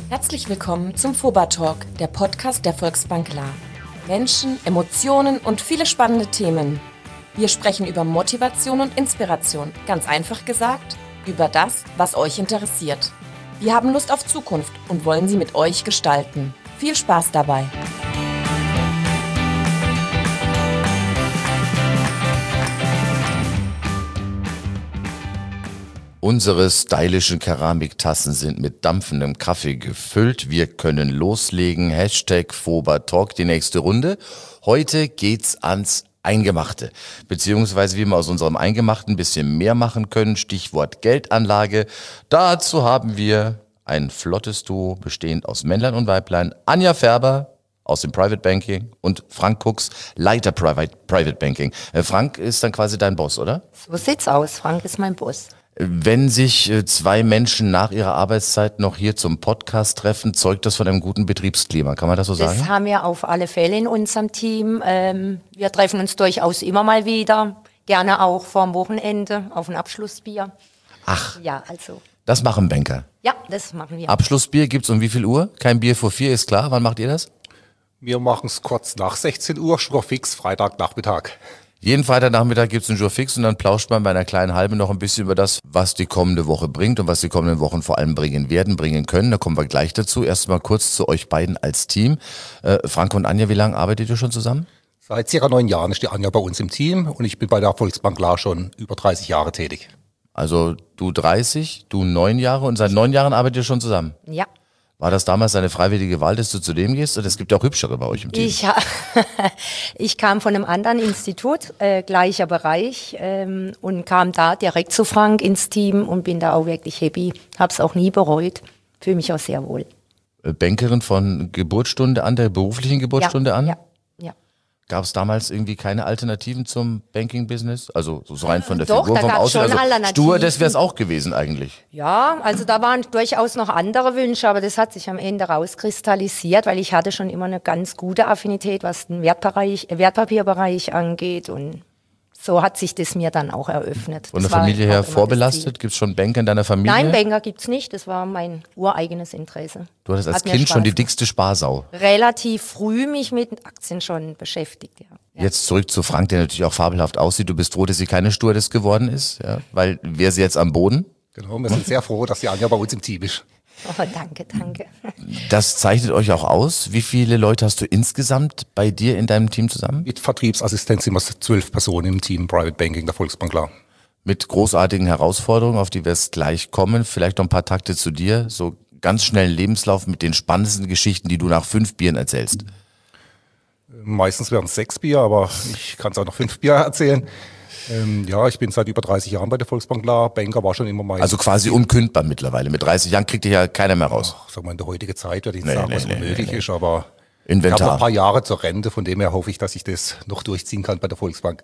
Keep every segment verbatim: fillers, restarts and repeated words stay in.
Herzlich willkommen zum FOBA Talk, der Podcast der Volksbank Lahr. Menschen, Emotionen und viele spannende Themen. Wir sprechen über Motivation und Inspiration, ganz einfach gesagt, über das, was euch interessiert. Wir haben Lust auf Zukunft und wollen sie mit euch gestalten. Viel Spaß dabei! Unsere stylischen Keramiktassen sind mit dampfendem Kaffee gefüllt. Wir können loslegen. Hashtag FOBA Talk, die nächste Runde. Heute geht's ans Eingemachte, beziehungsweise wie wir aus unserem Eingemachten ein bisschen mehr machen können. Stichwort Geldanlage. Dazu haben wir ein flottes Duo, bestehend aus Männlein und Weiblein. Anja Färber aus dem Private Banking und Frank Kux, Leiter Private, Private Banking. Äh, Frank ist dann quasi dein Boss, oder? So sieht's aus. Frank ist mein Boss. Wenn sich zwei Menschen nach ihrer Arbeitszeit noch hier zum Podcast treffen, zeugt das von einem guten Betriebsklima. Kann man das so sagen? Das haben wir auf alle Fälle in unserem Team. Ähm, wir treffen uns durchaus immer mal wieder. Gerne auch vorm Wochenende auf ein Abschlussbier. Ach, ja, also. Das machen Banker. Ja, das machen wir. Abschlussbier gibt's um wie viel Uhr? Kein Bier vor vier, ist klar. Wann macht ihr das? Wir machen es kurz nach sechzehn Uhr, Jour fix, Freitagnachmittag. Jeden Freitagnachmittag gibt's einen Jour fix und dann plauscht man bei einer kleinen Halbe noch ein bisschen über das, was die kommende Woche bringt und was die kommenden Wochen vor allem bringen werden, bringen können. Da kommen wir gleich dazu. Erstmal kurz zu euch beiden als Team. Äh, Frank und Anja, wie lange arbeitet ihr schon zusammen? Seit circa neun Jahren ist die Anja bei uns im Team und ich bin bei der Volksbank Lahr schon über dreißig Jahre tätig. Also du dreißig, du neun Jahre und seit neun Jahren arbeitet ihr schon zusammen? Ja. War das damals eine freiwillige Wahl, dass du zu dem gehst? Oder es gibt ja auch hübschere bei euch im Team. Ich, ich kam von einem anderen Institut, äh, gleicher Bereich, ähm, und kam da direkt zu Frank ins Team und bin da auch wirklich happy. Hab's auch nie bereut. Fühle mich auch sehr wohl. Bankerin von Geburtsstunde an, der beruflichen Geburtsstunde ja, an? Ja, ja. Gab es damals irgendwie keine Alternativen zum Banking-Business? Also so rein von der Doch, Figur, da vom gab's Aussehen. schon Also Alternativen. stur, das wäre es auch gewesen eigentlich. Ja, also da waren durchaus noch andere Wünsche, aber das hat sich am Ende rauskristallisiert, weil ich hatte schon immer eine ganz gute Affinität, was den Wertbereich, Wertpapierbereich angeht, und so hat sich das mir dann auch eröffnet. Von der Das war Familie auch her immer das vorbelastet? Ziel. Gibt es schon Banker in deiner Familie? Nein, Banker gibt's nicht, das war mein ureigenes Interesse. Du hattest als Hat mir Kind schon die Spaß dickste Sparsau. Relativ früh mich mit Aktien schon beschäftigt, ja. Ja. Jetzt zurück zu Frank, der natürlich auch fabelhaft aussieht. Du bist froh, dass sie keine Stewardess geworden ist, ja? Weil wäre sie jetzt am Boden? Genau, wir sind sehr froh, dass die Anja bei uns im Team ist. Oh, danke, danke. Das zeichnet euch auch aus. Wie viele Leute hast du insgesamt bei dir in deinem Team zusammen? Mit Vertriebsassistenz sind wir zwölf Personen im Team Private Banking der Volksbank Lahr. Mit großartigen Herausforderungen, auf die wir es gleich kommen. Vielleicht noch ein paar Takte zu dir. So ganz schnell Lebenslauf mit den spannendsten Geschichten, die du nach fünf Bieren erzählst. Meistens wären es sechs Bier, aber ich kann es auch noch fünf Bier erzählen. Ähm, ja, ich bin seit über dreißig Jahren bei der Volksbank Lahr. Banker war schon immer mein... Also quasi unkündbar mittlerweile. Mit dreißig Jahren kriegt ihr ja keiner mehr raus. Ach, sag mal, in der heutigen Zeit würde ich Nee, sagen, nee, was nee, unmöglich nee, nee. ist, aber Inventar. ich habe noch ein paar Jahre zur Rente, von dem her hoffe ich, dass ich das noch durchziehen kann bei der Volksbank.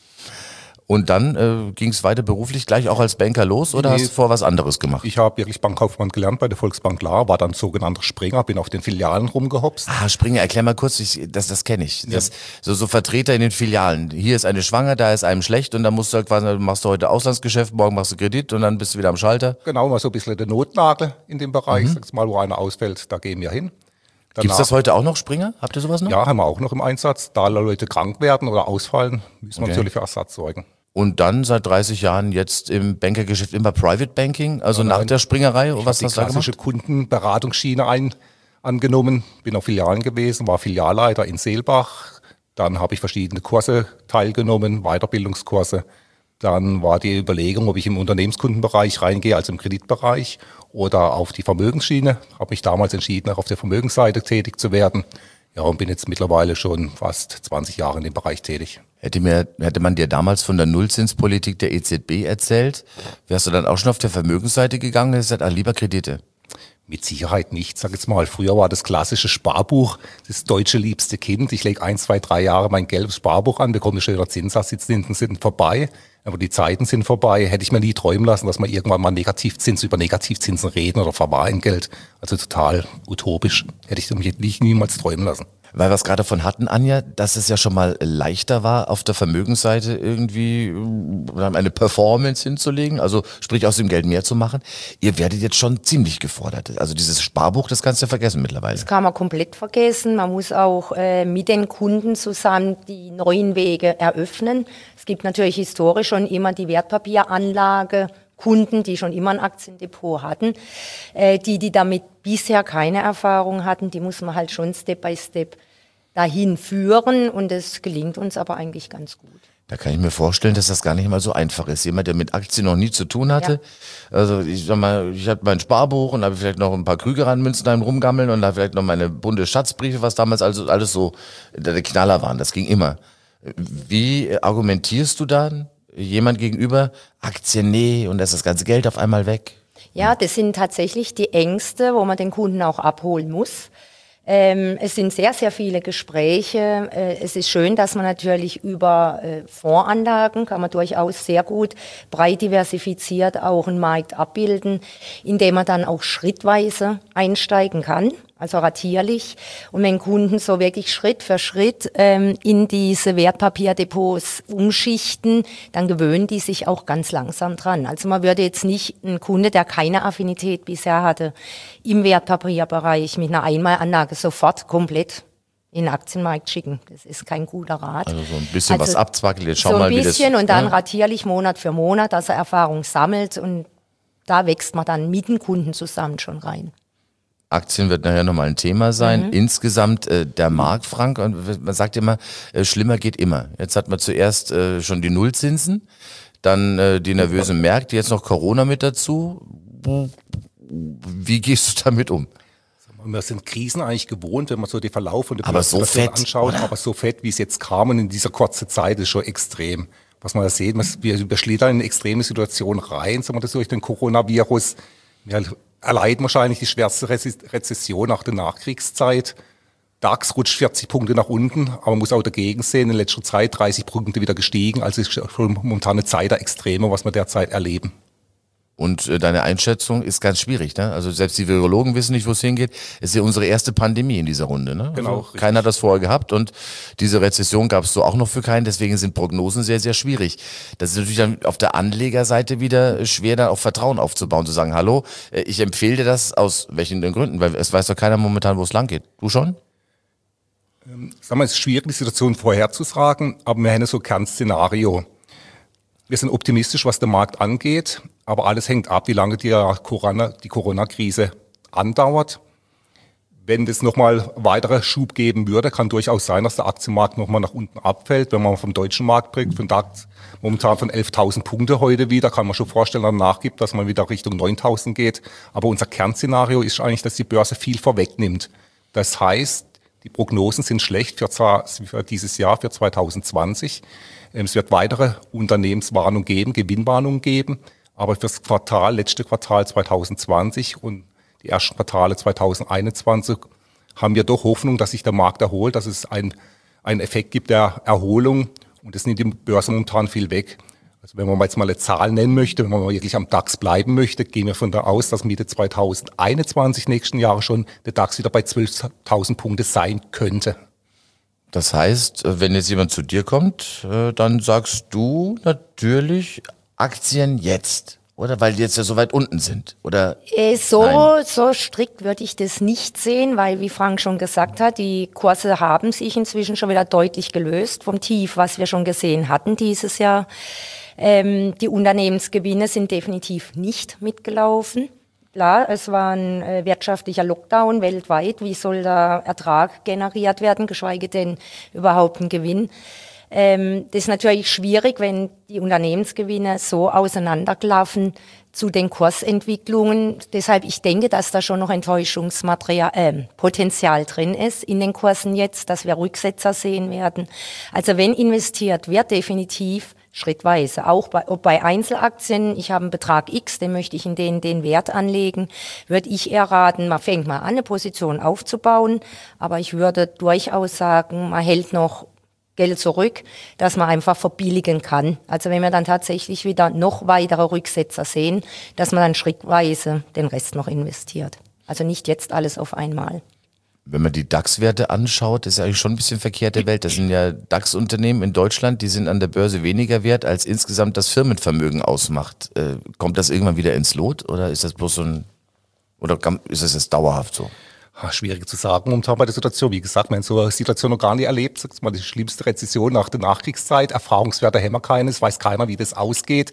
Und dann äh, ging es weiter beruflich gleich auch als Banker los oder Nee. hast du vor was anderes gemacht? Ich habe wirklich Bankkaufmann gelernt bei der Volksbank Lahr, war dann sogenannter Springer, bin auf den Filialen rumgehopst. Ah, Springer, erklär mal kurz, ich, das, das kenne ich. Das, so, so Vertreter in den Filialen. Hier ist eine schwanger, da ist einem schlecht und dann musst du halt quasi, machst du heute Auslandsgeschäft, morgen machst du Kredit und dann bist du wieder am Schalter. Genau, mal so ein bisschen der Notnagel in dem Bereich. Sag's mal, wo einer ausfällt, da gehen wir hin. Gibt's das Danach- heute auch noch, Springer? Habt ihr sowas noch? Ja, haben wir auch noch im Einsatz. Da Leute krank werden oder ausfallen, müssen wir Okay. natürlich für Ersatz sorgen. Und dann seit dreißig Jahren jetzt im Bankergeschäft immer Private Banking, also nach nein. der Springerei. Und Ich was habe die hast du da klassische gemacht? Kundenberatungsschiene ein, angenommen, bin auf Filialen gewesen, war Filialleiter in Seelbach. Dann habe ich verschiedene Kurse teilgenommen, Weiterbildungskurse. Dann war die Überlegung, ob ich im Unternehmenskundenbereich reingehe, also im Kreditbereich oder auf die Vermögensschiene. Habe mich damals entschieden, auch auf der Vermögensseite tätig zu werden. Ja, und bin jetzt mittlerweile schon fast zwanzig Jahre in dem Bereich tätig. Hätte, mir, hätte man dir damals von der Nullzinspolitik der E Z B erzählt, wärst du dann auch schon auf der Vermögensseite gegangen und hättest gesagt, ah, lieber Kredite. Mit Sicherheit nicht, sag jetzt mal. Früher war das klassische Sparbuch das deutsche liebste Kind. Ich lege ein, zwei, drei Jahre mein gelbes Sparbuch an, bekomme einen schönen Zinssatz, die Zinsen sind vorbei. Aber die Zeiten sind vorbei. Hätte ich mir nie träumen lassen, dass man irgendwann mal Negativzins über Negativzinsen reden oder Verwahrentgelt. Also total utopisch. Hätte ich mich nicht niemals träumen lassen. Weil wir es gerade von hatten, Anja, dass es ja schon mal leichter war, auf der Vermögensseite irgendwie äh, eine Performance hinzulegen, also sprich aus dem Geld mehr zu machen. Ihr werdet jetzt schon ziemlich gefordert. Also dieses Sparbuch, das kannst du vergessen mittlerweile. Das kann man komplett vergessen. Man muss auch äh, mit den Kunden zusammen die neuen Wege eröffnen. Es gibt natürlich historisch schon immer die Wertpapieranlage, Kunden, die schon immer ein Aktiendepot hatten. Äh, die, die damit bisher keine Erfahrung hatten, die muss man halt schon Step by Step dahin führen und das gelingt uns aber eigentlich ganz gut. Da kann ich mir vorstellen, dass das gar nicht mal so einfach ist. Jemand, der mit Aktien noch nie zu tun hatte, ja. Also ich sag mal, ich habe mein Sparbuch und habe vielleicht noch ein paar Krügeranmünzen dahin rumgammeln und da vielleicht noch meine bunte Schatzbriefe, was damals also alles so der Knaller waren. Das ging immer. Wie argumentierst du dann jemand gegenüber, Aktien, nee, und da ist das ganze Geld auf einmal weg? Ja, das sind tatsächlich die Ängste, wo man den Kunden auch abholen muss. Ähm, es sind sehr, sehr viele Gespräche. Äh, es ist schön, dass man natürlich über äh, Fondsanlagen kann man durchaus sehr gut breit diversifiziert auch einen Markt abbilden, indem man dann auch schrittweise einsteigen kann, also ratierlich. Und wenn Kunden so wirklich Schritt für Schritt ähm, in diese Wertpapierdepots umschichten, dann gewöhnen die sich auch ganz langsam dran. Also man würde jetzt nicht einen Kunde, der keine Affinität bisher hatte, im Wertpapierbereich mit einer Einmalanlage sofort komplett in den Aktienmarkt schicken. Das ist kein guter Rat. Also so ein bisschen also was abzwackelt, jetzt schau so mal, wie das... So ein bisschen und dann ja. ratierlich Monat für Monat, dass er Erfahrung sammelt und da wächst man dann mit dem Kunden zusammen schon rein. Aktien wird nachher nochmal ein Thema sein. Mhm. Insgesamt äh, der Markt, Frank, und man sagt immer, äh, schlimmer geht immer. Jetzt hat man zuerst äh, schon die Nullzinsen, dann äh, die nervösen Märkte, jetzt noch Corona mit dazu. Wie gehst du damit um? Wir sind Krisen eigentlich gewohnt, wenn man so den Verlauf und die aber so fett, anschaut. oder? Aber so fett, wie es jetzt kam und in dieser kurzen Zeit, ist schon extrem. Was man da sieht, wir überschlittern in eine extreme Situation rein, sagen wir das durch den Coronavirus. Wir erleiden wahrscheinlich die schwerste Rezession nach der Nachkriegszeit. DAX rutscht vierzig Punkte nach unten, aber man muss auch dagegen sehen, in letzter Zeit dreißig Punkte wieder gestiegen. Also es ist schon momentan eine Zeit der Extreme, was wir derzeit erleben. Und äh, deine Einschätzung ist ganz schwierig, ne? Also selbst die Virologen wissen nicht, wo es hingeht. Es ist ja unsere erste Pandemie in dieser Runde, ne? Genau. Also keiner hat das vorher gehabt und diese Rezession gab es so auch noch für keinen. Deswegen sind Prognosen sehr, sehr schwierig. Das ist natürlich dann auf der Anlegerseite wieder schwer, dann auch Vertrauen aufzubauen, zu sagen, hallo, äh, ich empfehle dir das aus welchen Gründen, weil es weiß doch keiner momentan, wo es lang geht. Du schon? Ähm, sagen wir, es ist schwierig, die Situation vorherzusagen, aber wir haben so ein Kernszenario. Wir sind optimistisch, was den Markt angeht, aber alles hängt ab, wie lange die Corona, die Corona-Krise andauert. Wenn es nochmal weitere Schub geben würde, kann durchaus sein, dass der Aktienmarkt nochmal nach unten abfällt. Wenn man vom deutschen Markt bringt, von DAX momentan von elftausend Punkte heute wieder, kann man schon vorstellen, dass man nachgibt, dass man wieder Richtung neuntausend geht. Aber unser Kernszenario ist eigentlich, dass die Börse viel vorwegnimmt. Das heißt, die Prognosen sind schlecht für, für dieses Jahr, für zwanzig zwanzig. Es wird weitere Unternehmenswarnungen geben, Gewinnwarnungen geben. Aber für das Quartal, letzte Quartal zwanzig zwanzig und die ersten Quartale zwanzig einundzwanzig haben wir doch Hoffnung, dass sich der Markt erholt, dass es ein, einen Effekt gibt der Erholung. Und das nimmt die Börse momentan viel weg. Also wenn man jetzt mal eine Zahl nennen möchte, wenn man wirklich am DAX bleiben möchte, gehen wir von da aus, dass Mitte zwanzig einundzwanzig nächsten Jahre schon der DAX wieder bei zwölftausend Punkte sein könnte. Das heißt, wenn jetzt jemand zu dir kommt, dann sagst du natürlich Aktien jetzt, oder? Weil die jetzt ja so weit unten sind, oder? Äh, so, so strikt würde ich das nicht sehen, weil, wie Frank schon gesagt hat, die Kurse haben sich inzwischen schon wieder deutlich gelöst vom Tief, was wir schon gesehen hatten dieses Jahr. Ähm, die Unternehmensgewinne sind definitiv nicht mitgelaufen. Klar, es war ein äh, wirtschaftlicher Lockdown weltweit. Wie soll da Ertrag generiert werden, geschweige denn überhaupt ein Gewinn? Ähm, das ist natürlich schwierig, wenn die Unternehmensgewinne so auseinanderklaffen zu den Kursentwicklungen. Deshalb, ich denke, dass da schon noch Enttäuschungsmaterial, äh, Potenzial drin ist in den Kursen jetzt, dass wir Rücksetzer sehen werden. Also wenn investiert wird, definitiv schrittweise. Auch bei, ob bei Einzelaktien, ich habe einen Betrag X, den möchte ich in den, den Wert anlegen, würde ich eher raten, man fängt mal an, eine Position aufzubauen, aber ich würde durchaus sagen, man hält noch Geld zurück, dass man einfach verbilligen kann. Also wenn wir dann tatsächlich wieder noch weitere Rücksetzer sehen, dass man dann schrittweise den Rest noch investiert. Also nicht jetzt alles auf einmal. Wenn man die DAX-Werte anschaut, ist ja eigentlich schon ein bisschen verkehrte Welt. Das sind ja DAX-Unternehmen in Deutschland, die sind an der Börse weniger wert, als insgesamt das Firmenvermögen ausmacht. Äh, kommt das irgendwann wieder ins Lot oder ist das bloß so ein, oder ist das jetzt dauerhaft so? Ach, schwierig zu sagen momentan bei der Situation. Wie gesagt, wir haben so eine Situation noch gar nicht erlebt. Sag mal, die schlimmste Rezession nach der Nachkriegszeit. Erfahrungswerte haben wir keines, weiß keiner, wie das ausgeht.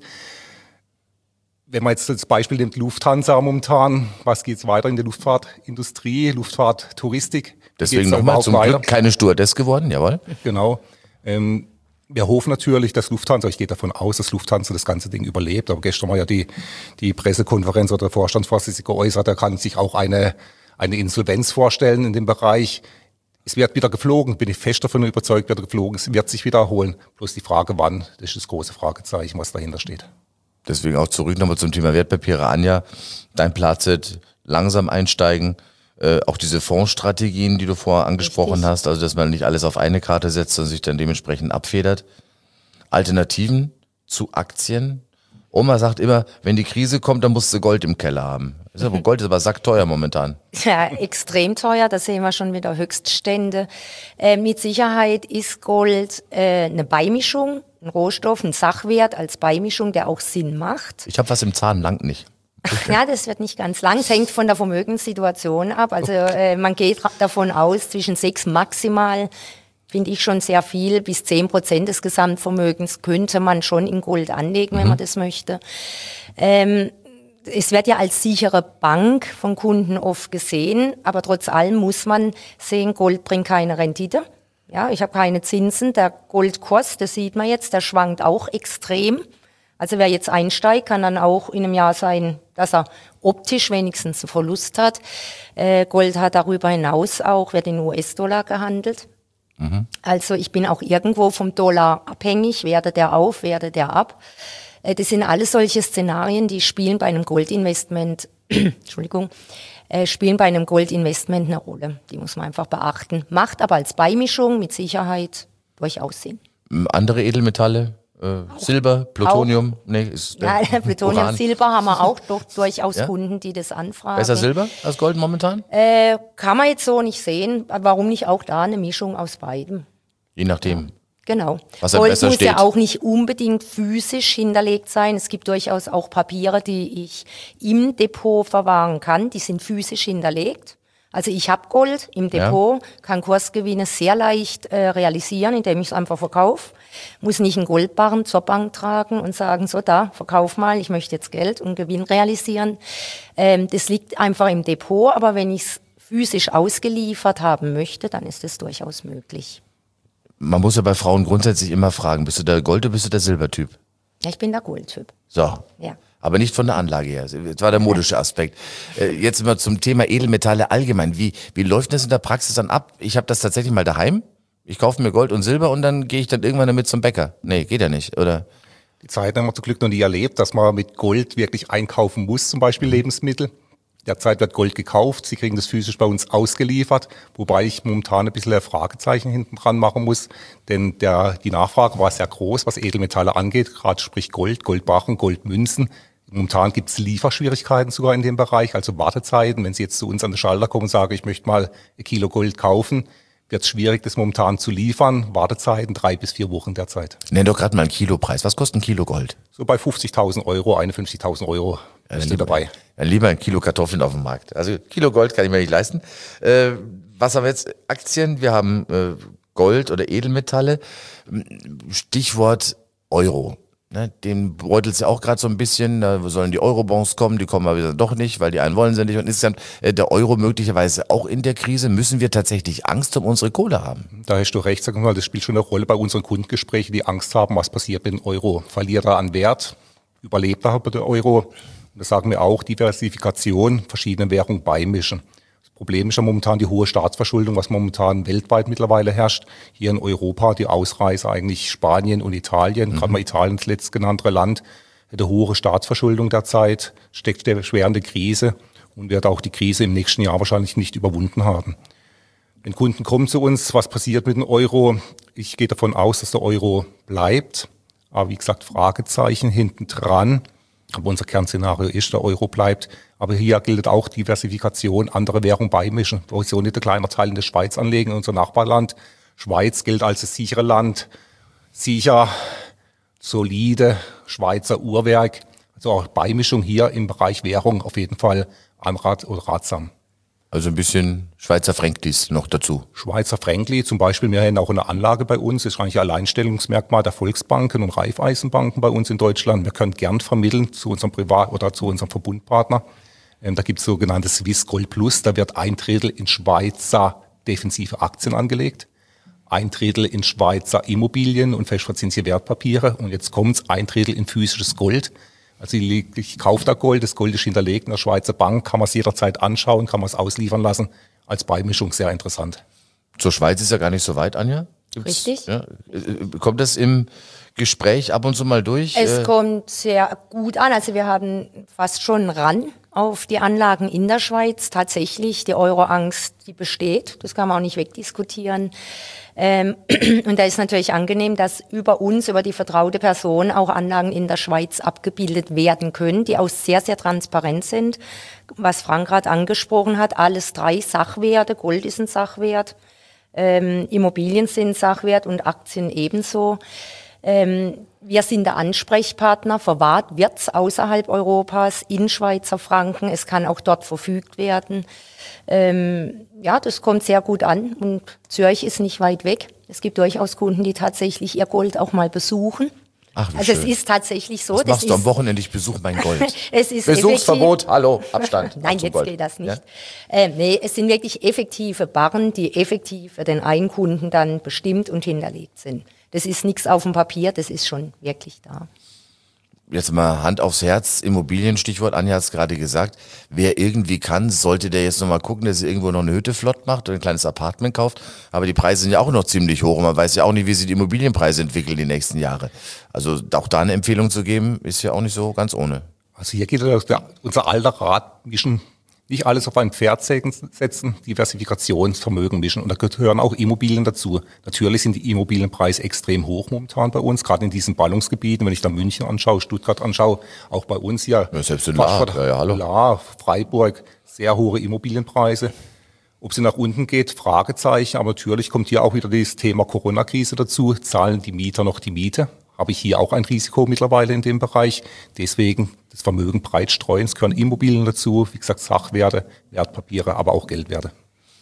Wenn man jetzt das Beispiel nimmt, Lufthansa momentan, was geht's weiter in der Luftfahrtindustrie, Luftfahrt, Touristik? Deswegen nochmal zum Glück keine Stewardess geworden, jawohl. Genau. Ähm, wir hoffen natürlich, dass Lufthansa, ich gehe davon aus, dass Lufthansa das ganze Ding überlebt, aber gestern war ja die, die Pressekonferenz oder der Vorstandsvorsitzende geäußert, da kann sich auch eine, eine Insolvenz vorstellen in dem Bereich. Es wird wieder geflogen, bin ich fest davon überzeugt, wird geflogen, es wird sich wiederholen. Bloß die Frage, wann, das ist das große Fragezeichen, was dahinter steht. Deswegen auch zurück nochmal zum Thema Wertpapiere. Anja, dein Platz, langsam einsteigen. Äh, auch diese Fondsstrategien, die du vorher angesprochen Richtig. hast, also dass man nicht alles auf eine Karte setzt und sich dann dementsprechend abfedert. Alternativen zu Aktien. Oma sagt immer, wenn die Krise kommt, dann musst du Gold im Keller haben. Ist aber Gold ist aber sackteuer momentan. Ja, extrem teuer, da sehen wir schon wieder Höchststände. Äh, mit Sicherheit ist Gold äh, eine Beimischung, ein Rohstoff, ein Sachwert als Beimischung, der auch Sinn macht. Ich habe was im Zahn, langt nicht. Ja, das wird nicht ganz lang. Es hängt von der Vermögenssituation ab. Also äh, man geht davon aus, zwischen sechs maximal, finde ich schon sehr viel, bis zehn Prozent des Gesamtvermögens könnte man schon in Gold anlegen, wenn mhm. man das möchte. Ähm, es wird ja als sichere Bank von Kunden oft gesehen, aber trotz allem muss man sehen, Gold bringt keine Rendite. Ja, ich habe keine Zinsen. Der Goldkurs, das sieht man jetzt, der schwankt auch extrem. Also wer jetzt einsteigt, kann dann auch in einem Jahr sein, dass er optisch wenigstens einen Verlust hat. Äh, Gold hat darüber hinaus auch, wird in U S-Dollar gehandelt. Mhm. Also ich bin auch irgendwo vom Dollar abhängig, werde der auf, werde der ab. Äh, das sind alles solche Szenarien, die spielen bei einem Goldinvestment, Entschuldigung, äh, spielen bei einem Goldinvestment eine Rolle. Die muss man einfach beachten. Macht aber als Beimischung mit Sicherheit durchaus Sinn. Andere Edelmetalle? Äh, Silber, Plutonium, auch. nee, ist ja, Plutonium, Uran. Silber haben wir auch doch durchaus ja? Kunden, die das anfragen. Besser Silber als Gold momentan? Äh, kann man jetzt so nicht sehen. Warum nicht auch da eine Mischung aus beidem? Je nachdem. Ja. Genau. Was Gold besser muss steht. ja auch nicht unbedingt physisch hinterlegt sein. Es gibt durchaus auch Papiere, die ich im Depot verwahren kann. Die sind physisch hinterlegt. Also ich habe Gold im Depot, ja. kann Kursgewinne sehr leicht äh, realisieren, indem ich es einfach verkaufe. Muss nicht einen Goldbarren zur Bank tragen und sagen, so da, verkauf mal, ich möchte jetzt Geld und Gewinn realisieren. Ähm, das liegt einfach im Depot, aber wenn ich es physisch ausgeliefert haben möchte, dann ist es durchaus möglich. Man muss ja bei Frauen grundsätzlich immer fragen, bist du der Gold- oder bist du der Silbertyp? Ja, ich bin der Goldtyp. So. Ja. Aber nicht von der Anlage her. Das war der modische Aspekt. Jetzt mal zum Thema Edelmetalle allgemein. Wie, wie läuft das in der Praxis dann ab? Ich habe das tatsächlich mal daheim. Ich kaufe mir Gold und Silber und dann gehe ich dann irgendwann damit zum Bäcker. Nee, geht ja nicht, oder? Die Zeit haben wir zum Glück noch nie erlebt, dass man mit Gold wirklich einkaufen muss, zum Beispiel Lebensmittel. Derzeit wird Gold gekauft, Sie kriegen das physisch bei uns ausgeliefert, wobei ich momentan ein bisschen ein Fragezeichen hinten dran machen muss, denn der, die Nachfrage war sehr groß, was Edelmetalle angeht, gerade sprich Gold, Goldbarren, Goldmünzen. Momentan gibt es Lieferschwierigkeiten sogar in dem Bereich, also Wartezeiten. Wenn Sie jetzt zu uns an den Schalter kommen und sagen, ich möchte mal ein Kilo Gold kaufen, wird es schwierig, das momentan zu liefern. Wartezeiten drei bis vier Wochen derzeit. Nenn doch gerade mal einen Kilopreis. Was kostet ein Kilo Gold? So bei fünfzigtausend Euro, einundfünfzigtausend Euro ja, ist lieber, dabei. Ja, lieber ein Kilo Kartoffeln auf dem Markt. Also Kilo Gold kann ich mir nicht leisten. Äh, was haben wir jetzt? Aktien, wir haben äh, Gold oder Edelmetalle. Stichwort Euro. Ne, den beutelt es ja auch gerade so ein bisschen, da sollen die Eurobonds kommen, die kommen aber wieder doch nicht, weil die einen wollen sie nicht. Und insgesamt äh, der Euro möglicherweise auch in der Krise. Müssen wir tatsächlich Angst um unsere Kohle haben? Da hast du recht, sag mal, das spielt schon eine Rolle bei unseren Kundengesprächen, die Angst haben, was passiert mit dem Euro. Verliert er an Wert? Überlebt er der Euro? Und das sagen wir auch, Diversifikation, verschiedene Währungen beimischen. Problem ist ja momentan die hohe Staatsverschuldung, was momentan weltweit mittlerweile herrscht. Hier in Europa die Ausreißer eigentlich Spanien und Italien, mhm. gerade mal Italien das letztgenannte Land, eine hohe Staatsverschuldung derzeit, steckt schwer in der Krise und wird auch die Krise im nächsten Jahr wahrscheinlich nicht überwunden haben. Wenn Kunden kommen zu uns, was passiert mit dem Euro? Ich gehe davon aus, dass der Euro bleibt, aber wie gesagt, Fragezeichen hinten dran. Aber unser Kernszenario ist, der Euro bleibt. Aber hier gilt auch Diversifikation, andere Währung beimischen. Wir wollen so nicht ein kleiner Teil in der Schweiz anlegen, unser Nachbarland. Schweiz gilt als das sichere Land, sicher, solide, Schweizer Uhrwerk. Also auch Beimischung hier im Bereich Währung auf jeden Fall anrat oder ratsam. Also ein bisschen Schweizer Franklis noch dazu. Schweizer Frankli, zum Beispiel, wir haben auch eine Anlage bei uns, das ist eigentlich ein Alleinstellungsmerkmal der Volksbanken und Raiffeisenbanken bei uns in Deutschland. Wir können gern vermitteln zu unserem Privat- oder zu unserem Verbundpartner. Ähm, da gibt es sogenannte Swiss Gold Plus, da wird ein Drittel in Schweizer defensive Aktien angelegt, ein Drittel in Schweizer Immobilien und festverzinsliche Wertpapiere und jetzt kommt's ein Drittel in physisches Gold. Also ich, ich kaufe da Gold, das Gold ist hinterlegt in der Schweizer Bank, kann man es jederzeit anschauen, kann man es ausliefern lassen. Als Beimischung sehr interessant. Zur Schweiz ist ja gar nicht so weit, Anja. Gibt's, Richtig. Ja, kommt das im Gespräch ab und zu mal durch? Es Äh, kommt sehr gut an. Also wir haben fast schon ran auf die Anlagen in der Schweiz. Tatsächlich, die Euro-Angst, die besteht. Das kann man auch nicht wegdiskutieren. Ähm, und da ist natürlich angenehm, dass über uns, über die vertraute Person auch Anlagen in der Schweiz abgebildet werden können, die auch sehr, sehr transparent sind. Was Frank gerade angesprochen hat, alles drei Sachwerte. Gold ist ein Sachwert, ähm, Immobilien sind Sachwert und Aktien ebenso. Ähm, wir sind der Ansprechpartner, verwahrt wird's außerhalb Europas in Schweizer Franken. Es kann auch dort verfügt werden. Ähm, ja, das kommt sehr gut an und Zürich ist nicht weit weg. Es gibt durchaus Kunden, die tatsächlich ihr Gold auch mal besuchen. Ach, wie Also schön. es ist tatsächlich so. Was machst das du ist, am Wochenende? Ich besuche mein Gold. es ist Besuchsverbot, hallo, Abstand. Nein, Ab zum jetzt Gold. geht das nicht. Ja? Ähm, nee, es sind wirklich effektive Barren, die effektiv für den einen Kunden dann bestimmt und hinterlegt sind. Das ist nichts auf dem Papier, das ist schon wirklich da. Jetzt mal Hand aufs Herz, Immobilien, Stichwort, Anja hat es gerade gesagt. Wer irgendwie kann, sollte der jetzt nochmal gucken, dass er irgendwo noch eine Hütte flott macht oder ein kleines Apartment kauft. Aber die Preise sind ja auch noch ziemlich hoch und man weiß ja auch nicht, wie sich die Immobilienpreise entwickeln die nächsten Jahre. Also auch da eine Empfehlung zu geben, ist ja auch nicht so ganz ohne. Also hier geht der, unser alter Rat, mischen, nicht alles auf ein Pferd setzen, Diversifikationsvermögen mischen. Und da gehören auch Immobilien dazu. Natürlich sind die Immobilienpreise extrem hoch momentan bei uns, gerade in diesen Ballungsgebieten. Wenn ich da München anschaue, Stuttgart anschaue, auch bei uns hier. Ja, selbst in Lahr, ja, ja, hallo. Lahr, Freiburg, sehr hohe Immobilienpreise. Ob sie nach unten geht, Fragezeichen. Aber natürlich kommt hier auch wieder das Thema Corona-Krise dazu. Zahlen die Mieter noch die Miete? Habe ich hier auch ein Risiko mittlerweile in dem Bereich. Deswegen das Vermögen breit streuen. Es gehören Immobilien dazu, wie gesagt Sachwerte, Wertpapiere, aber auch Geldwerte.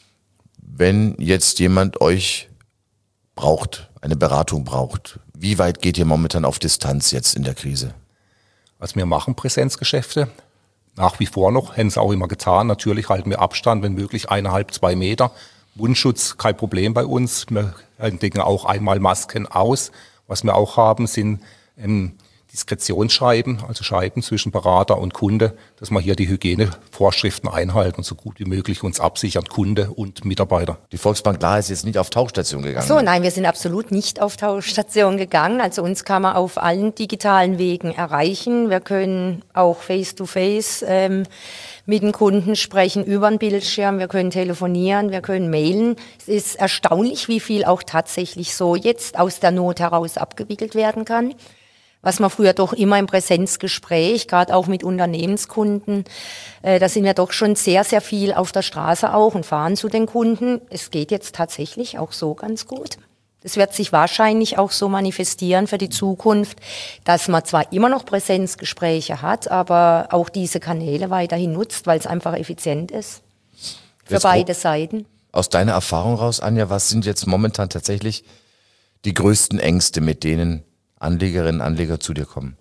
Wenn jetzt jemand euch braucht, eine Beratung braucht, wie weit geht ihr momentan auf Distanz jetzt in der Krise? Also wir machen Präsenzgeschäfte. Nach wie vor noch, hätten es auch immer getan. Natürlich halten wir Abstand, wenn möglich eineinhalb, zwei Meter. Mundschutz, kein Problem bei uns. Wir decken auch einmal Masken aus. Was wir auch haben, sind ähm, Diskretionsscheiben, also Scheiben zwischen Berater und Kunde, dass wir hier die Hygienevorschriften einhalten und so gut wie möglich uns absichern, Kunde und Mitarbeiter. Die Volksbank Lahr ist jetzt nicht auf Tauchstation gegangen. So, nein, wir sind absolut nicht auf Tauschstation gegangen. Also uns kann man auf allen digitalen Wegen erreichen. Wir können auch face-to-face ähm, mit den Kunden sprechen über den Bildschirm. Wir können telefonieren, wir können mailen. Es ist erstaunlich, wie viel auch tatsächlich so jetzt aus der Not heraus abgewickelt werden kann. Was man früher doch immer im Präsenzgespräch, gerade auch mit Unternehmenskunden, äh, da sind wir doch schon sehr, sehr viel auf der Straße auch und fahren zu den Kunden. Es geht jetzt tatsächlich auch so ganz gut. Das wird sich wahrscheinlich auch so manifestieren für die Zukunft, dass man zwar immer noch Präsenzgespräche hat, aber auch diese Kanäle weiterhin nutzt, weil es einfach effizient ist für Jetzt beide Seiten. Aus deiner Erfahrung raus, Anja, was sind jetzt momentan tatsächlich die größten Ängste, mit denen Anlegerinnen und Anleger zu dir kommen?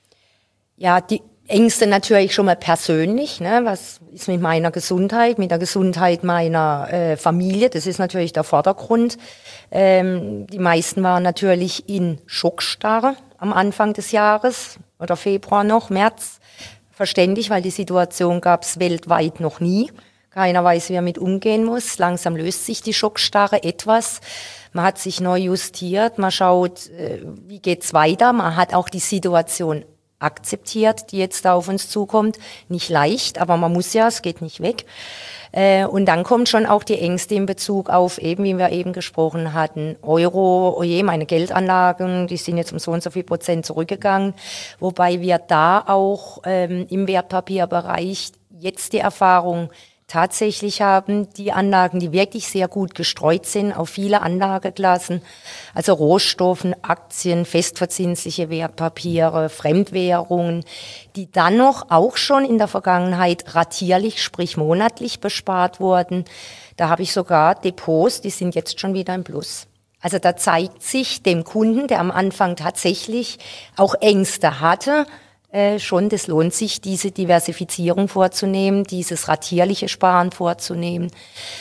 Ja, die Ängste natürlich schon mal persönlich. Ne? Was ist mit meiner Gesundheit, mit der Gesundheit meiner äh, Familie? Das ist natürlich der Vordergrund. Ähm, die meisten waren natürlich in Schockstarre am Anfang des Jahres oder Februar noch, März. Verständlich, weil die Situation gab es weltweit noch nie. Keiner weiß, wie er mit umgehen muss. Langsam löst sich die Schockstarre etwas. Man hat sich neu justiert. Man schaut, äh, wie geht's weiter. Man hat auch die Situation akzeptiert, die jetzt da auf uns zukommt. Nicht leicht, aber man muss ja, es geht nicht weg. Äh, und dann kommt schon auch die Ängste in Bezug auf eben, wie wir eben gesprochen hatten, Euro, oje, meine Geldanlagen, die sind jetzt um so und so viel Prozent zurückgegangen. Wobei wir da auch ähm, im Wertpapierbereich jetzt die Erfahrung tatsächlich haben, die Anlagen, die wirklich sehr gut gestreut sind auf viele Anlageklassen, also Rohstoffen, Aktien, festverzinsliche Wertpapiere, Fremdwährungen, die dann noch auch schon in der Vergangenheit ratierlich, sprich monatlich bespart wurden. Da habe ich sogar Depots, die sind jetzt schon wieder im Plus. Also da zeigt sich dem Kunden, der am Anfang tatsächlich auch Ängste hatte, Äh, schon, das lohnt sich, diese Diversifizierung vorzunehmen, dieses ratierliche Sparen vorzunehmen,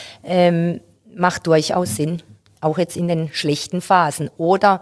ähm, macht durchaus Sinn, auch jetzt in den schlechten Phasen. Oder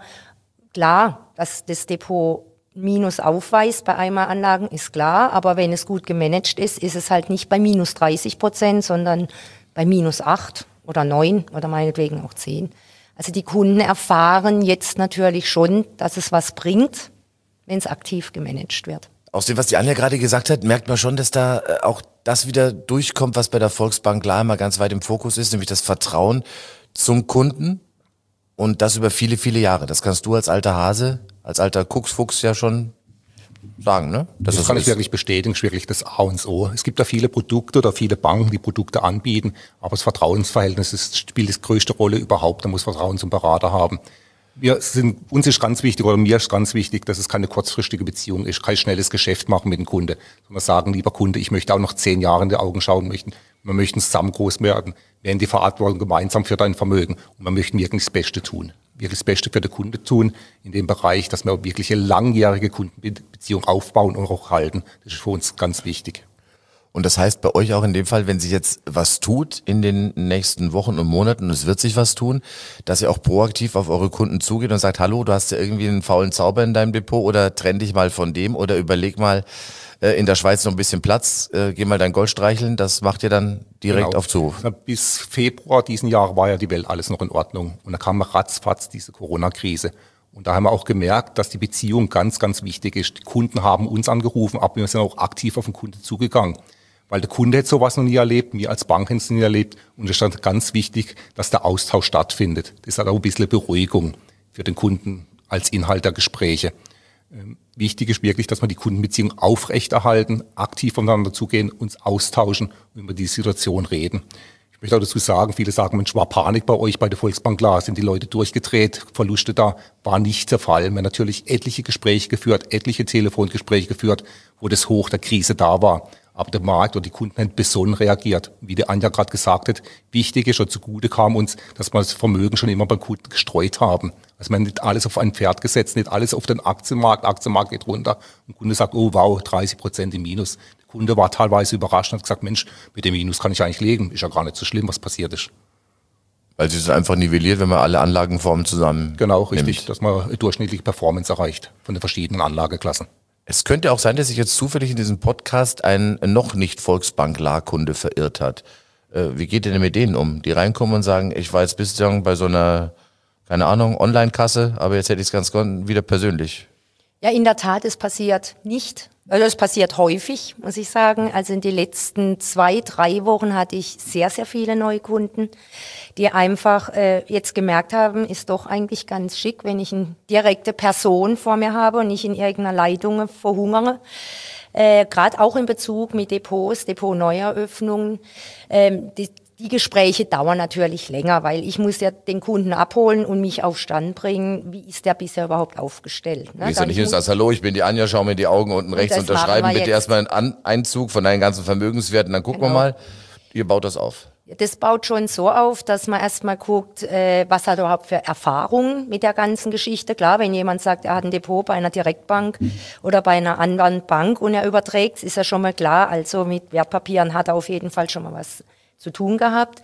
klar, dass das Depot Minus aufweist bei Einmalanlagen, ist klar, aber wenn es gut gemanagt ist, ist es halt nicht bei minus dreißig Prozent, sondern bei minus acht oder neun oder meinetwegen auch zehn. Also die Kunden erfahren jetzt natürlich schon, dass es was bringt, wenn es aktiv gemanagt wird. Aus dem, was die Anja gerade gesagt hat, merkt man schon, dass da äh, auch das wieder durchkommt, was bei der Volksbank klar immer ganz weit im Fokus ist, nämlich das Vertrauen zum Kunden und das über viele, viele Jahre. Das kannst du als alter Hase, als alter Kucksfuchs ja schon sagen, ne? Das, das kann so ich wirklich bestätigen, ist wirklich das A und O. Es gibt ja viele Produkte oder viele Banken, die Produkte anbieten, aber das Vertrauensverhältnis ist, spielt die größte Rolle überhaupt. Da muss Vertrauen zum Berater haben. Wir sind, uns ist ganz wichtig, oder mir ist ganz wichtig, dass es keine kurzfristige Beziehung ist, kein schnelles Geschäft machen mit dem Kunde, sondern sagen, lieber Kunde, ich möchte auch noch zehn Jahre in die Augen schauen möchten. Wir möchten zusammen groß werden, wir haben die Verantwortung gemeinsam für dein Vermögen und wir möchten wirklich das Beste tun. Wirklich das Beste für den Kunde tun in dem Bereich, dass wir wirklich eine langjährige Kundenbeziehung aufbauen und auch halten. Das ist für uns ganz wichtig. Und das heißt bei euch auch in dem Fall, wenn sich jetzt was tut in den nächsten Wochen und Monaten und es wird sich was tun, dass ihr auch proaktiv auf eure Kunden zugeht und sagt, hallo, du hast ja irgendwie einen faulen Zauber in deinem Depot oder trenn dich mal von dem oder überleg mal äh, in der Schweiz noch ein bisschen Platz, äh, geh mal dein Gold streicheln, das macht ihr dann direkt genau. auf Zuruf. Bis Februar diesen Jahres war ja die Welt alles noch in Ordnung und da kam ratzfatz diese Corona-Krise. Und da haben wir auch gemerkt, dass die Beziehung ganz, ganz wichtig ist. Die Kunden haben uns angerufen, aber wir sind auch aktiv auf den Kunden zugegangen. Weil der Kunde hat sowas noch nie erlebt, wir als Bank haben es nie erlebt. Und es ist dann ganz wichtig, dass der Austausch stattfindet. Das hat auch ein bisschen Beruhigung für den Kunden als Inhalt der Gespräche. Ähm, wichtig ist wirklich, dass wir die Kundenbeziehung aufrechterhalten, aktiv voneinander zugehen, uns austauschen und über die Situation reden. Ich möchte auch dazu sagen, viele sagen, Mensch, war Panik bei euch bei der Volksbank klar, sind die Leute durchgedreht, Verluste da, war nicht der Fall. Wir haben natürlich etliche Gespräche geführt, etliche Telefongespräche geführt, wo das Hoch der Krise da war. Aber der Markt und die Kunden haben besonnen reagiert. Wie die Anja gerade gesagt hat, wichtig ist und zugute kam uns, dass wir das Vermögen schon immer beim Kunden gestreut haben. Also man hat nicht alles auf ein Pferd gesetzt, nicht alles auf den Aktienmarkt. Aktienmarkt geht runter und der Kunde sagt, oh wow, dreißig Prozent im Minus. Der Kunde war teilweise überrascht und hat gesagt, Mensch, mit dem Minus kann ich eigentlich leben. Ist ja gar nicht so schlimm, was passiert ist. Weil sich das einfach nivelliert, wenn man alle Anlagenformen zusammen Genau, richtig, nimmt. Dass man eine durchschnittliche Performance erreicht von den verschiedenen Anlageklassen. Es könnte auch sein, dass sich jetzt zufällig in diesem Podcast ein noch nicht Volksbank-Kunde verirrt hat. Äh, wie geht ihr denn mit denen um? Die reinkommen und sagen, ich war jetzt bislang bei so einer, keine Ahnung, Online-Kasse, aber jetzt hätte ich es ganz gern wieder persönlich. Ja, in der Tat, es passiert nicht. Also es passiert häufig, muss ich sagen. Also in den letzten zwei, drei Wochen hatte ich sehr, sehr viele Neukunden, die einfach äh, jetzt gemerkt haben, ist doch eigentlich ganz schick, wenn ich eine direkte Person vor mir habe und nicht in irgendeiner Leitung verhungere. Äh, Gerade auch in Bezug mit Depots, Depot-Neueröffnungen. Ähm, die, Die Gespräche dauern natürlich länger, weil ich muss ja den Kunden abholen und mich auf Stand bringen, wie ist der bisher überhaupt aufgestellt. Ne? Wie ist ja nicht jetzt als Hallo, ich bin die Anja, schau mir die Augen unten rechts, und unterschreiben bitte erstmal einen An- Einzug von deinen ganzen Vermögenswerten, dann gucken Genau. wir mal, ihr baut das auf. Das baut schon so auf, dass man erstmal guckt, äh, was hat er überhaupt für Erfahrungen mit der ganzen Geschichte. Klar, wenn jemand sagt, er hat ein Depot bei einer Direktbank oder bei einer anderen Bank und er überträgt, ist ja schon mal klar, also mit Wertpapieren hat er auf jeden Fall schon mal was zu tun gehabt.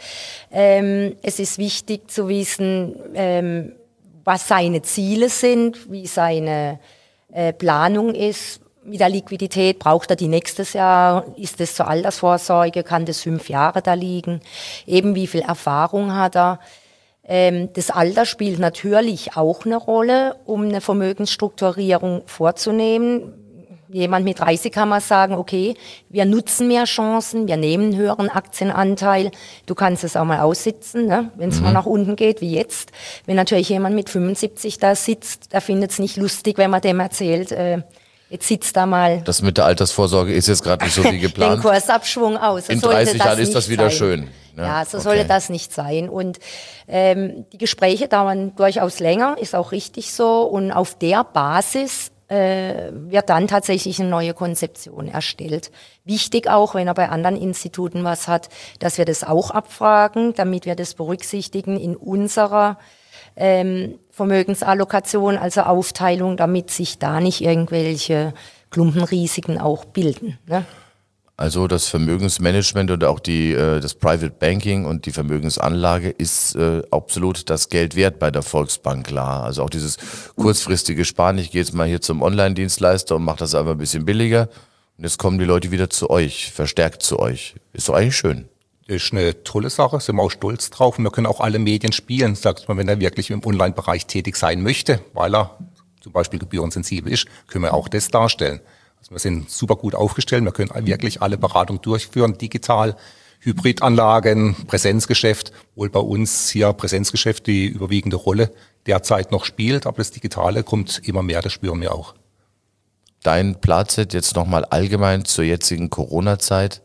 Ähm, es ist wichtig zu wissen, ähm, was seine Ziele sind, wie seine äh, Planung ist. Mit der Liquidität, braucht er die nächstes Jahr? Ist das zur Altersvorsorge? Kann das fünf Jahre da liegen? Eben wie viel Erfahrung hat er? Ähm, das Alter spielt natürlich auch eine Rolle, um eine Vermögensstrukturierung vorzunehmen. jemand mit dreißig kann man sagen, okay, wir nutzen mehr Chancen, wir nehmen einen höheren Aktienanteil. Du kannst es auch mal aussitzen, ne? Wenn es mhm. mal nach unten geht, wie jetzt. Wenn natürlich jemand mit fünfundsiebzig da sitzt, der findet es nicht lustig, wenn man dem erzählt, äh, jetzt sitzt da mal. Das mit der Altersvorsorge ist jetzt gerade nicht so wie geplant. Den Kursabschwung aus. So in dreißig Jahren ist das wieder sein. Schön. Ja, ja so okay. sollte das nicht sein. Und ähm, die Gespräche dauern durchaus länger, ist auch richtig so. Und auf der Basis äh, wird dann tatsächlich eine neue Konzeption erstellt. Wichtig auch, wenn er bei anderen Instituten was hat, dass wir das auch abfragen, damit wir das berücksichtigen in unserer ähm, Vermögensallokation, also Aufteilung, damit sich da nicht irgendwelche Klumpenrisiken auch bilden. Ne? Also das Vermögensmanagement und auch die, äh, das Private Banking und die Vermögensanlage ist äh, absolut das Geld wert bei der Volksbank, klar. Also auch dieses kurzfristige Sparen, ich gehe jetzt mal hier zum Online-Dienstleister und mache das einfach ein bisschen billiger und jetzt kommen die Leute wieder zu euch, verstärkt zu euch. Ist doch eigentlich schön. Das ist eine tolle Sache, sind wir auch stolz drauf und wir können auch alle Medien spielen, sagt man, wenn er wirklich im Online-Bereich tätig sein möchte, weil er zum Beispiel gebührensensibel ist, können wir auch das darstellen. Also wir sind super gut aufgestellt, wir können wirklich alle Beratungen durchführen, digital, Hybridanlagen, Präsenzgeschäft, wohl bei uns hier Präsenzgeschäft die überwiegende Rolle derzeit noch spielt, aber das Digitale kommt immer mehr, das spüren wir auch. Dein Fazit jetzt nochmal allgemein zur jetzigen Corona-Zeit?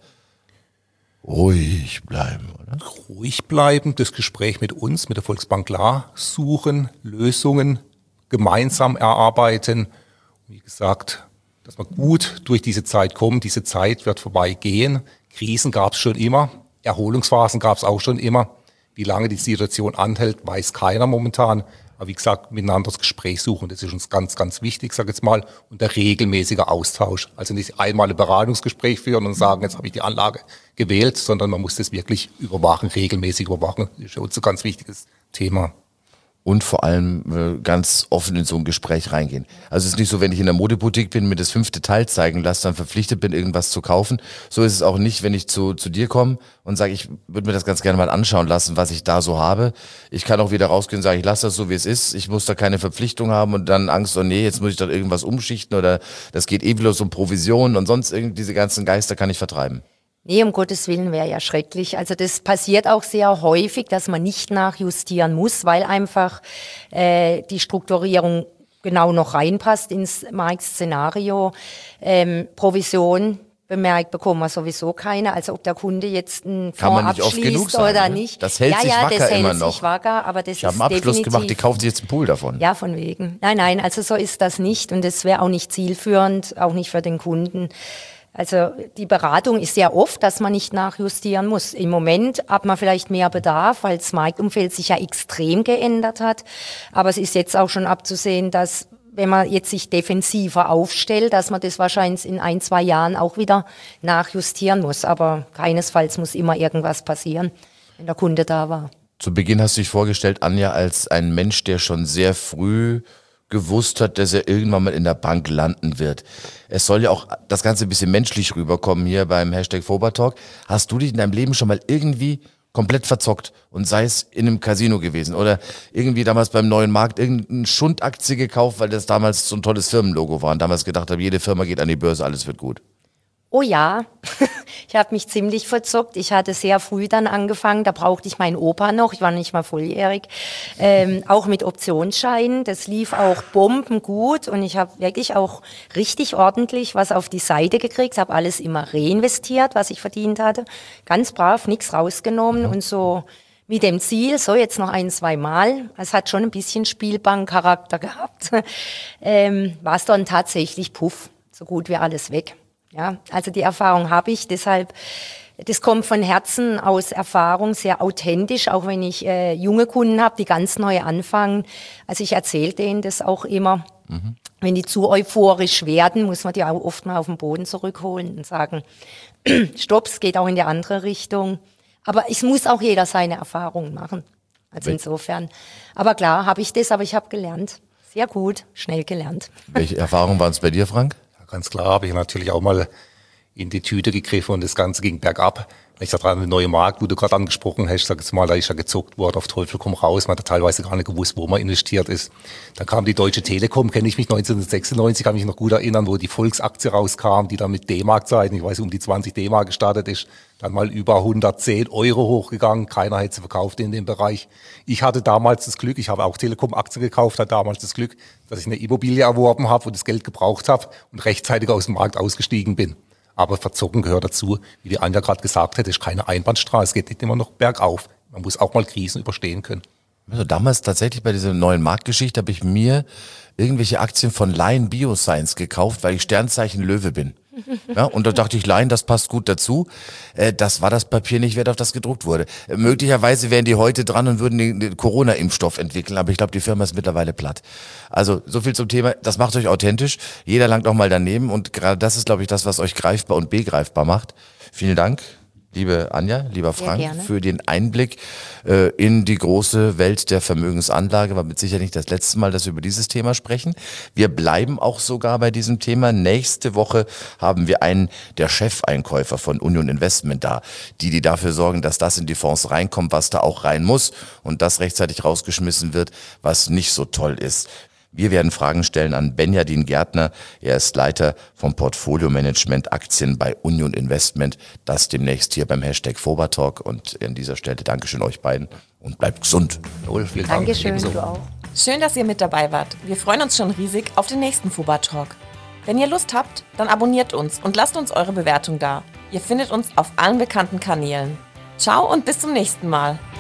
Ruhig bleiben, oder? Ruhig bleiben, das Gespräch mit uns, mit der Volksbank klar suchen, Lösungen gemeinsam erarbeiten. Wie gesagt, dass wir gut durch diese Zeit kommen. Diese Zeit wird vorbeigehen. Krisen gab es schon immer, Erholungsphasen gab es auch schon immer. Wie lange die Situation anhält, weiß keiner momentan. Aber wie gesagt, miteinander das Gespräch suchen, das ist uns ganz, ganz wichtig, sag jetzt mal. Und der regelmäßige Austausch. Also nicht einmal ein Beratungsgespräch führen und sagen, jetzt habe ich die Anlage gewählt, sondern man muss das wirklich überwachen, regelmäßig überwachen. Das ist für uns ein ganz wichtiges Thema. Und vor allem äh, ganz offen in so ein Gespräch reingehen. Also es ist nicht so, wenn ich in der Modeboutique bin, mir das fünfte Teil zeigen lasse, dann verpflichtet bin, irgendwas zu kaufen. So ist es auch nicht, wenn ich zu zu dir komme und sage, ich würde mir das ganz gerne mal anschauen lassen, was ich da so habe. Ich kann auch wieder rausgehen und sagen, ich lasse das so, wie es ist. Ich muss da keine Verpflichtung haben und dann Angst, oh nee, jetzt muss ich da irgendwas umschichten oder das geht eh bloß um Provisionen und sonst irgendwie diese ganzen Geister kann ich vertreiben. Nee, um Gottes Willen wäre ja schrecklich. Also das passiert auch sehr häufig, dass man nicht nachjustieren muss, weil einfach äh, die Strukturierung genau noch reinpasst ins Marktszenario. Ähm, Provision bemerkt bekommen wir sowieso keine. Also ob der Kunde jetzt einen Kann Fonds man nicht oft genug sagen, oder ne? nicht. Das hält ja, sich ja, wacker das hält immer sich noch. Wacker, aber das ich habe ist einen Abschluss definitiv, gemacht, die kaufen sich jetzt einen Pool davon. Ja, von wegen. Nein, nein, also so ist das nicht und das wäre auch nicht zielführend, auch nicht für den Kunden. Also die Beratung ist sehr oft, dass man nicht nachjustieren muss. Im Moment hat man vielleicht mehr Bedarf, weil das Marktumfeld sich ja extrem geändert hat. Aber es ist jetzt auch schon abzusehen, dass wenn man jetzt sich defensiver aufstellt, dass man das wahrscheinlich in ein, zwei Jahren auch wieder nachjustieren muss. Aber keinesfalls muss immer irgendwas passieren, wenn der Kunde da war. Zu Beginn hast du dich vorgestellt, Anja, als ein Mensch, der schon sehr früh gewusst hat, dass er irgendwann mal in der Bank landen wird. Es soll ja auch das Ganze ein bisschen menschlich rüberkommen hier beim Hashtag Fobertalk. Hast du dich in deinem Leben schon mal irgendwie komplett verzockt und sei es in einem Casino gewesen oder irgendwie damals beim Neuen Markt irgendeine Schundaktie gekauft, weil das damals so ein tolles Firmenlogo war und damals gedacht habe, jede Firma geht an die Börse, alles wird gut? Oh ja, ich habe mich ziemlich verzockt. Ich hatte sehr früh dann angefangen, da brauchte ich meinen Opa noch, ich war nicht mal volljährig, ähm, auch mit Optionsscheinen. Das lief auch bombengut und ich habe wirklich auch richtig ordentlich was auf die Seite gekriegt, habe alles immer reinvestiert, was ich verdient hatte. Ganz brav, nichts rausgenommen und so mit dem Ziel, so jetzt noch ein, zwei Mal, es hat schon ein bisschen Spielbankcharakter gehabt, ähm, war es dann tatsächlich puff, so gut wie alles weg. Ja, also die Erfahrung habe ich, deshalb, das kommt von Herzen aus Erfahrung, sehr authentisch, auch wenn ich äh, junge Kunden habe, die ganz neu anfangen. Also ich erzähle denen das auch immer. Mhm. Wenn die zu euphorisch werden, muss man die auch oft mal auf den Boden zurückholen und sagen, stopp, es geht auch in die andere Richtung. Aber es muss auch jeder seine Erfahrungen machen. Also insofern. Aber klar, habe ich das, aber ich habe gelernt. Sehr gut, schnell gelernt. Welche Erfahrungen waren es bei dir, Frank? Ganz klar habe ich natürlich auch mal in die Tüte gegriffen und das Ganze ging bergab. Ich sag dran, der neue Markt, wo du gerade angesprochen hast, sag jetzt mal, da ist ja gezuckt worden, auf Teufel komm raus. Man hat teilweise gar nicht gewusst, wo man investiert ist. Dann kam die Deutsche Telekom, kenne ich mich neunzehnhundertsechsundneunzig, kann mich noch gut erinnern, wo die Volksaktie rauskam, die dann mit D-Mark-Zeiten, ich weiß, um die zwanzig D-Mark gestartet ist, dann mal über hundertzehn Euro hochgegangen. Keiner hätte sie verkauft in dem Bereich. Ich hatte damals das Glück, ich habe auch Telekom-Aktien gekauft, hatte damals das Glück, dass ich eine Immobilie erworben habe und das Geld gebraucht habe und rechtzeitig aus dem Markt ausgestiegen bin. Aber verzocken gehört dazu, wie die Anja gerade gesagt hat, ist keine Einbahnstraße. Es geht nicht immer noch bergauf. Man muss auch mal Krisen überstehen können. Also damals tatsächlich bei dieser neuen Marktgeschichte habe ich mir irgendwelche Aktien von Lion Bioscience gekauft, weil ich Sternzeichen Löwe bin. Ja, und da dachte ich, Lion, das passt gut dazu. Äh, das war das Papier nicht wert, auf das gedruckt wurde. Äh, möglicherweise wären die heute dran und würden den, den Corona-Impfstoff entwickeln, aber ich glaube, die Firma ist mittlerweile platt. Also so viel zum Thema, das macht euch authentisch. Jeder langt auch mal daneben und gerade das ist, glaube ich, das, was euch greifbar und begreifbar macht. Vielen Dank, liebe Anja, lieber Frank, für den Einblick äh, in die große Welt der Vermögensanlage. War mit Sicherheit nicht das letzte Mal, dass wir über dieses Thema sprechen. Wir bleiben auch sogar bei diesem Thema. Nächste Woche haben wir einen der Chefeinkäufer von Union Investment da, die, die dafür sorgen, dass das in die Fonds reinkommt, was da auch rein muss und das rechtzeitig rausgeschmissen wird, was nicht so toll ist. Wir werden Fragen stellen an Benjadin Gärtner. Er ist Leiter vom Portfolio-Management Aktien bei Union Investment. Das demnächst hier beim Hashtag Fobatalk. Und an dieser Stelle Dankeschön euch beiden und bleibt gesund. Jawohl, vielen Dank. Dankeschön, Ebenso. du auch. Schön, dass ihr mit dabei wart. Wir freuen uns schon riesig auf den nächsten Fobatalk. Wenn ihr Lust habt, dann abonniert uns und lasst uns eure Bewertung da. Ihr findet uns auf allen bekannten Kanälen. Ciao und bis zum nächsten Mal.